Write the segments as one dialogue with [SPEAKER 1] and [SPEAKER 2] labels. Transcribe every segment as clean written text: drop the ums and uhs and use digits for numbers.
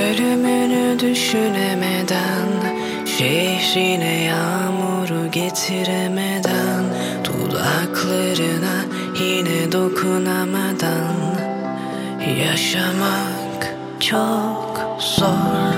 [SPEAKER 1] Ölümünü düşünemeden, şehrine yağmuru getiremeden, dudaklarına yine dokunamadan, yaşamak çok zor.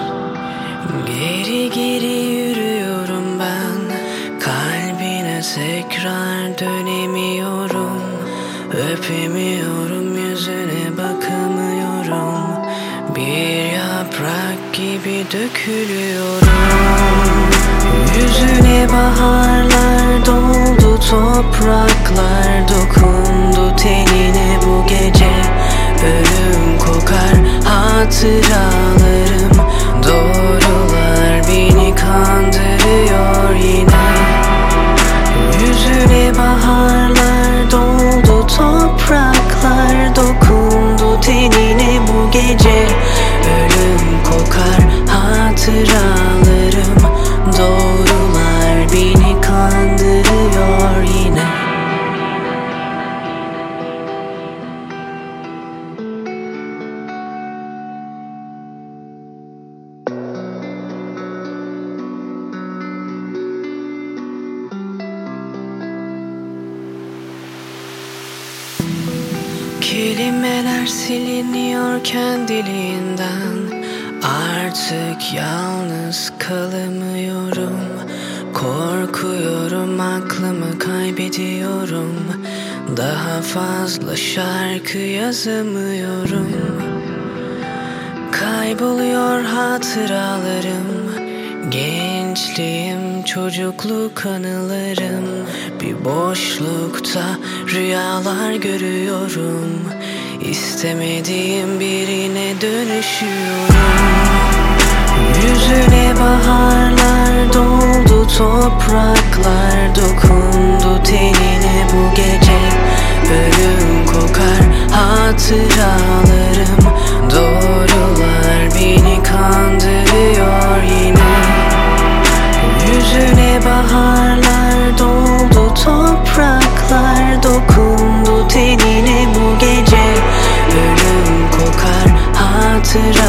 [SPEAKER 1] Geri geri yürüyorum ben, kalbine tekrar dönemiyorum. Öpemiyorum, yüzüne bakamıyorum. Bir yaprak gibi dökülüyorum. Yüzüne baharlar doldu, topraklar dokundu tenine bu gece. Ölüm kokar hatıralarım, doğrular beni kandırıyor yine. Yüzüne baharlar doldu, topraklar dokundu tenine bu gece. Ölüm kokar hatıralarım, doğrular beni kandırıyor yine. Kelimeler siliniyor kendiliğinden. Artık yalnız kalamıyorum. Korkuyorum, aklımı kaybediyorum. Daha fazla şarkı yazamıyorum. Kayboluyor hatıralarım, gençliğim, çocukluk anılarım. Bir boşlukta rüyalar görüyorum. İstemediğim birine dönüşüyorum. Yüzüne baharlar doldu, topraklar dokundu tenine bu gece. Ölüm kokar hatıralarım, doğrular beni kandırıyor yine. Yüzüne baharlar doldu, topraklar dokundu tenine bu gece. Ölüm kokar hatıralarım,